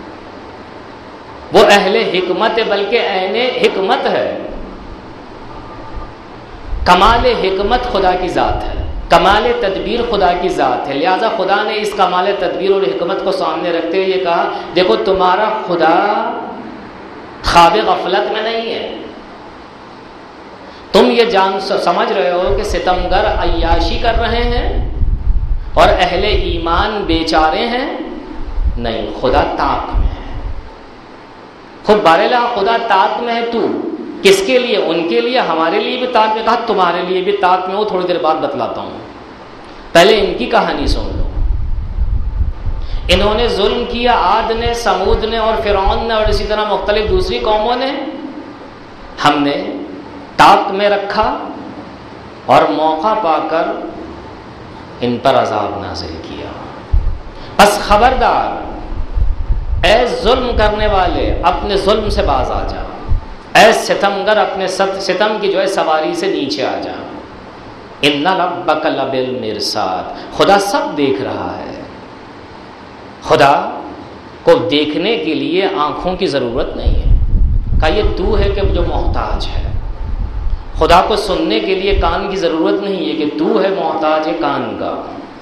وہ اہل حکمت ہے، بلکہ عین حکمت ہے. کمال حکمت خدا کی ذات ہے، کمال تدبیر خدا کی ذات ہے. لہذا خدا نے اس کمال تدبیر اور حکمت کو سامنے رکھتے ہوئے یہ کہا، دیکھو تمہارا خدا خواب غفلت میں نہیں ہے. تم یہ جان سمجھ رہے ہو کہ ستمگر عیاشی کر رہے ہیں اور اہل ایمان بیچارے ہیں. نہیں، خدا طاق میں ہے. خود بارلا خدا طاق میں ہے. تو کس کے لیے؟ ان کے لیے، ہمارے لیے بھی طاق میں. کہا تمہارے لیے بھی طاق میں ہو. تھوڑی دیر بعد بتلاتا ہوں. پہلے ان کی کہانی سن لو. انہوں نے ظلم کیا، عاد نے، سمود نے اور فرعون نے اور اسی طرح مختلف دوسری قوموں نے. ہم نے طاق میں رکھا اور موقع پا کر ان پر عذاب نازل کیا. بس خبردار اے ظلم کرنے والے، اپنے ظلم سے باز آ جا. اے ستمگر، اپنے ستم کی جو ہے سواری سے نیچے آ جا. ان ربک لبالمرصاد. خدا سب دیکھ رہا ہے. خدا کو دیکھنے کے لیے آنکھوں کی ضرورت نہیں ہے. کہ یہ تو ہے کہ جو محتاج ہے. خدا کو سننے کے لیے کان کی ضرورت نہیں ہے کہ تو ہے محتاج ہے کان کا.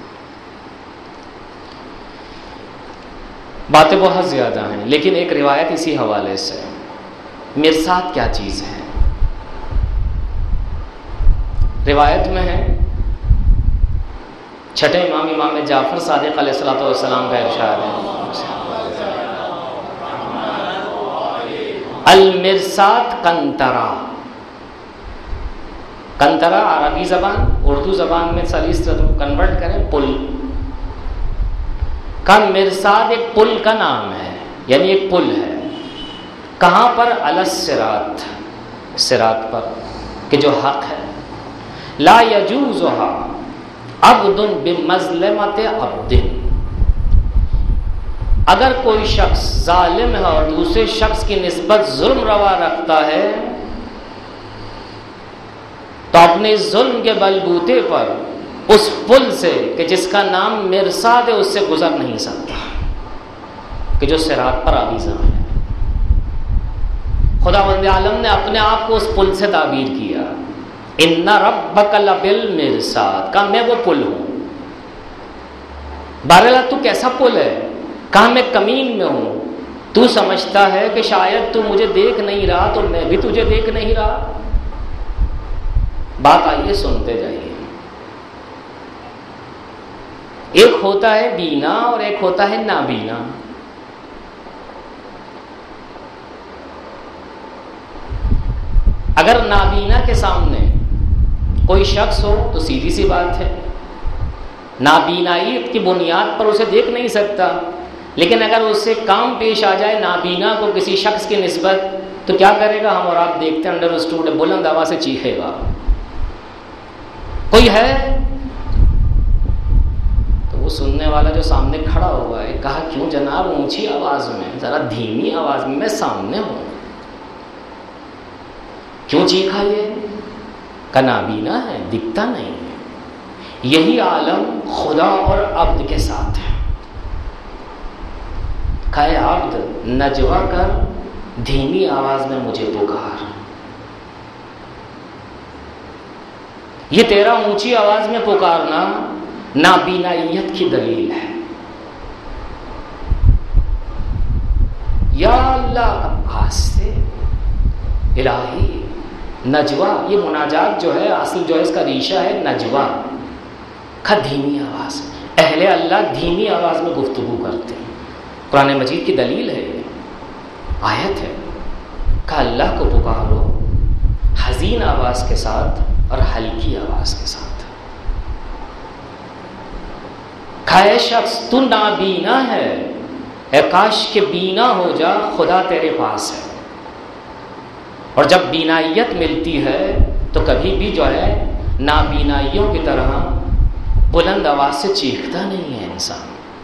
باتیں بہت زیادہ ہیں، لیکن ایک روایت اسی حوالے سے. مرصاد کیا چیز ہے؟ روایت میں ہے، چھٹے امام امام جعفر صادق علیہ الصلوۃ والسلام کا ارشاد ہے، المرصاد قنطرہ. قنطرہ عربی زبان، اردو زبان میں سلیس کنورٹ کریں پل کا. مرصاد ایک پل کا نام ہے، یعنی ایک پل ہے. کہاں پر؟ علی الصراط، صراط پر، کہ جو حق ہے. لا یجوزها عبد بمظلمۃ عبد. اگر کوئی شخص ظالم ہے اور دوسرے شخص کی نسبت ظلم روا رکھتا ہے تو اپنے ظلم کے بلبوتے پر اس پل سے کہ جس کا نام مرصاد ہے اس سے گزر نہیں سکتا، کہ جو صراط پر آویزاں ہے. خداوند عالم نے اپنے آپ کو اس پل سے تعبیر کیا. ان ربک لبالمرصاد. کہا میں وہ پل ہوں. بارلا تو کیسا پل ہے؟ کہا میں کمین میں ہوں. تو سمجھتا ہے کہ شاید تو مجھے دیکھ نہیں رہا تو میں بھی تجھے دیکھ نہیں رہا. بات آئیے سنتے جائیے. ایک ہوتا ہے بینا اور ایک ہوتا ہے نابینا. اگر نابینا کے سامنے کوئی شخص ہو تو سیدھی سی بات ہے، نابینائی کی بنیاد پر اسے دیکھ نہیں سکتا. لیکن اگر اس سے کام پیش آ جائے نابینا کو کسی شخص کی نسبت تو کیا کرے گا؟ ہم اور آپ دیکھتے ہیں انڈر اسٹوڈ بلند آواز سے چیخے گا. کوئی ہے تو وہ سننے والا جو سامنے کھڑا ہوا ہے کہا کیوں جناب اونچی آواز میں، ذرا دھیمی آواز میں، میں سامنے ہوں. کیوں چیخا؟ یہ کہ نابینا ہے، دکھتا نہیں ہے. یہی عالم خدا اور عبد کے ساتھ ہے. کہے عبد نجوا کر دھیمی آواز میں مجھے پکار. یہ تیرا اونچی آواز میں پکارنا نابینائیت کی دلیل ہے. یا اللہ واسطے الہی. نجوا یہ مناجات جو ہے اصل جو ہے اس کا ریشہ ہے نجوا کا دھیمی آواز. اہل اللہ دھیمی آواز میں گفتگو کرتے ہیں. قرآن مجید کی دلیل ہے، آیت ہے کہ اللہ کو پکارو حزین آواز کے ساتھ اور ہلکی آواز کے ساتھ. کہا اے شخص تو نابینا ہے، اے کاش کہ بینا ہو جا، خدا تیرے پاس ہے۔ اور جب بینائیت ملتی ہے تو کبھی بھی جو ہے نابینائیوں کی طرح بلند آواز سے چیختا نہیں ہے انسان۔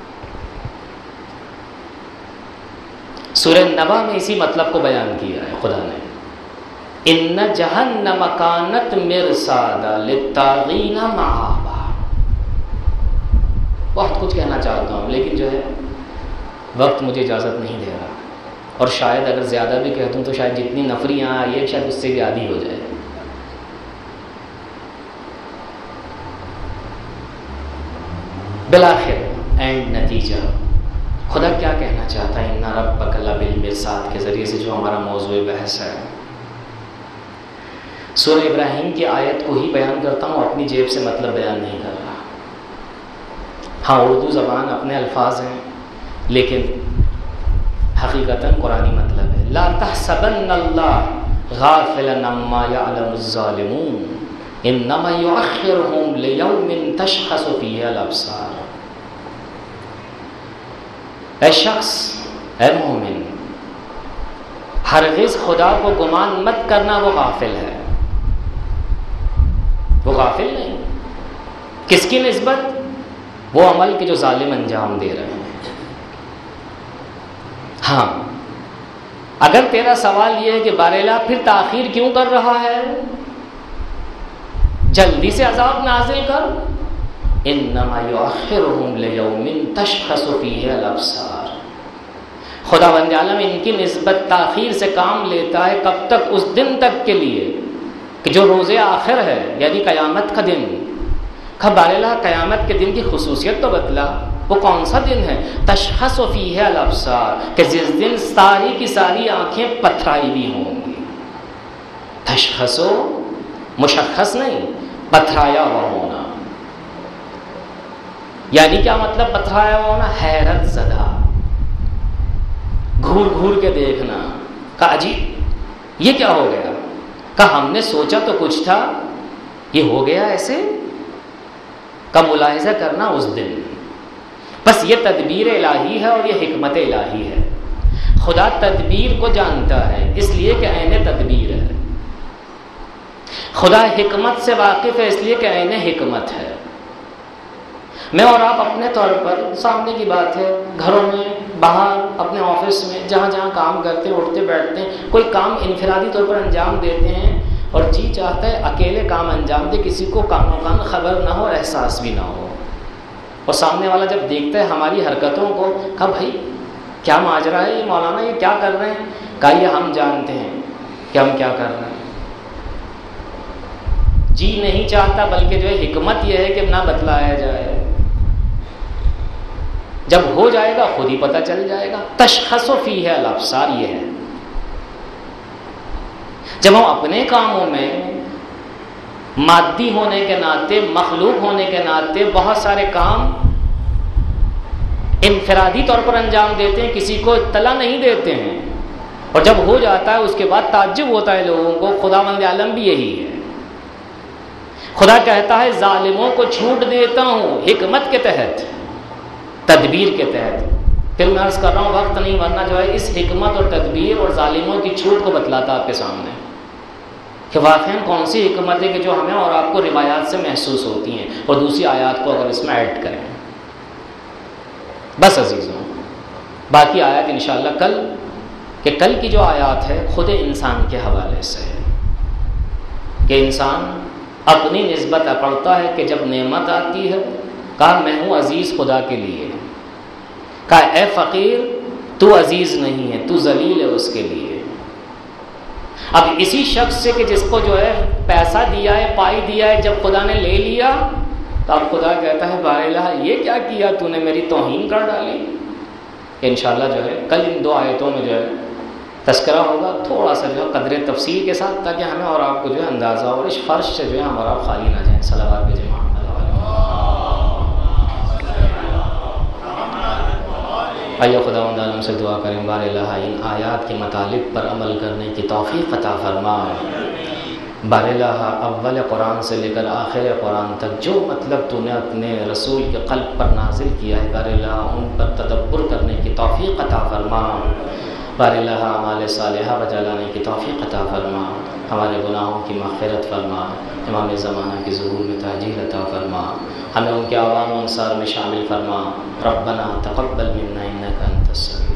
سورہ نبا میں اسی مطلب کو بیان کیا ہے خدا نے، ان جہنم کانت مرصادا للطاغین مآبا۔ بہت کچھ کہنا چاہتا ہوں لیکن جو ہے وقت مجھے اجازت نہیں دے رہا، اور شاید اگر زیادہ بھی کہہ دوں تو شاید جتنی نفری یہاں آئی ہے شاید اس سے بھی عادی ہو جائے۔ بالآخر اینڈ نتیجہ خدا کیا کہنا چاہتا ہے ان ربک لبالمرصاد کے ذریعے سے جو ہمارا موضوع بحث ہے۔ سورہ ابراہیم کی آیت کو ہی بیان کرتا ہوں، اپنی جیب سے مطلب بیان نہیں کر رہا۔ ہاں اردو زبان اپنے الفاظ ہیں لیکن حقیقتاً قرآنی مطلب ہے۔ لا تحسبن اللہ غافلا عما یعلم الظالمون انما یؤخرهم لیوم تشخص فیہ الابصار۔ اے شخص، اے مومن، ہرگز خدا کو گمان مت کرنا وہ غافل ہے۔ وہ غافل نہیں، کس کی نسبت؟ وہ عمل کے جو ظالم انجام دے رہے ہیں۔ ہاں اگر تیرا سوال یہ ہے کہ بارےلا پھر تاخیر کیوں کر رہا ہے، جلدی سے عذاب نازل کر۔ انما یؤخرهم لیوم تشخص فیہ الابصار۔ خداوند عالم ان کی نسبت تاخیر سے کام لیتا ہے، کب تک؟ اس دن تک کے لیے کہ جو روز آخر ہے، یعنی قیامت کا دن۔ بارےلا قیامت کے دن کی خصوصیت تو بتلا، وہ کون سا دن ہے؟ تشخص فیہ الابصار، کہ جس دن ساری کی ساری آنکھیں پتھرائی ہوئی ہوں گی۔ تشخص مشخص نہیں، پتھرایا ہوا ہونا۔ یعنی کیا مطلب پتھرایا ہوا ہونا؟ حیرت زدہ، گھور گھور کے دیکھنا، کہا عجیب یہ کیا ہو گیا، کہا ہم نے سوچا تو کچھ تھا، یہ ہو گیا ایسے، کا ملاحظہ کرنا اس دن۔ بس یہ تدبیر الہی ہے اور یہ حکمت الہی ہے۔ خدا تدبیر کو جانتا ہے اس لیے کہ عین تدبیر ہے، خدا حکمت سے واقف ہے اس لیے کہ عین حکمت ہے۔ میں اور آپ اپنے طور پر سامنے کی بات ہے، گھروں میں، باہر، اپنے آفس میں، جہاں جہاں کام کرتے اٹھتے بیٹھتے ہیں، کوئی کام انفرادی طور پر انجام دیتے ہیں اور جی چاہتا ہے اکیلے کام انجام دے، کسی کو کانوں کان خبر نہ ہو، احساس بھی نہ ہو، اور سامنے والا جب دیکھتا ہے ہماری حرکتوں کو، کہا بھائی کیا ماجرا ہے یہ مولانا، یہ کیا کر رہے ہیں؟ کہا یہ ہم جانتے ہیں کہ ہم کیا کر رہے ہیں۔ جی نہیں چاہتا، بلکہ جو ہے حکمت یہ ہے کہ نہ بتلایا جائے، جب ہو جائے گا خود ہی پتہ چل جائے گا۔ تشخص فیہ الابصار یہ ہے، جب ہم اپنے کاموں میں مادی ہونے کے ناطے، مخلوق ہونے کے ناطے بہت سارے کام انفرادی طور پر انجام دیتے ہیں، کسی کو اطلاع نہیں دیتے ہیں، اور جب ہو جاتا ہے اس کے بعد تعجب ہوتا ہے لوگوں کو۔ خداوند عالم بھی یہی ہے، خدا کہتا ہے ظالموں کو چھوٹ دیتا ہوں حکمت کے تحت، تدبیر کے تحت۔ پھر میں عرض کر رہا ہوں وقت نہیں، ورنہ جو ہے اس حکمت اور تدبیر اور ظالموں کی چھوٹ کو بتلاتا آپ کے سامنے کہ واقعاً کون سی حکمت ہے کہ جو ہمیں اور آپ کو روایات سے محسوس ہوتی ہیں، اور دوسری آیات کو اگر اس میں ایڈ کریں۔ بس عزیزوں، باقی آیات انشاءاللہ کل، کہ کل کی جو آیات ہے خود انسان کے حوالے سے ہے، کہ انسان اپنی نسبت اکڑتا ہے کہ جب نعمت آتی ہے، کہا میں ہوں عزیز خدا کے لیے، کہا اے فقیر تو عزیز نہیں ہے، تو ذلیل ہے اس کے لیے۔ اب اسی شخص سے کہ جس کو جو ہے پیسہ دیا ہے، پائی دیا ہے، جب خدا نے لے لیا تو اب خدا کہتا ہے بارےلا یہ کیا کیا تو نے، میری توہین کر ڈالی۔ انشاءاللہ جو ہے کل ان دو آیتوں میں جو ہے تذکرہ ہوگا، تھوڑا سا جو ہے قدر تفصیل کے ساتھ، تاکہ ہمیں اور آپ کو جو ہے اندازہ اور اس فرش سے جو ہے ہمارا خالی نہ جائیں۔ صلوات بھیجیں محمد۔ آئیے خداوند عالم سے دعا کریں بارےلا ان آیات کے مطالب پر عمل کرنے کی توفیق عطا فرما، بارالہ اول قرآن سے لے کر آخر قرآن تک جو مطلب تو نے اپنے رسول کے قلب پر نازل کیا ہے بارالہ ان پر تدبر کرنے کی توفیق عطا فرما، بارالہ اعمال صالحہ بجا لانے کی توفیق عطا فرما، ہمارے گناہوں کی مغفرت فرما، امام زمانہ کی ظہور میں تاجیل عطا فرما، ہمیں ان کے عوام و انصار میں شامل فرما۔ ربنا تقبل منا انک انت السمیع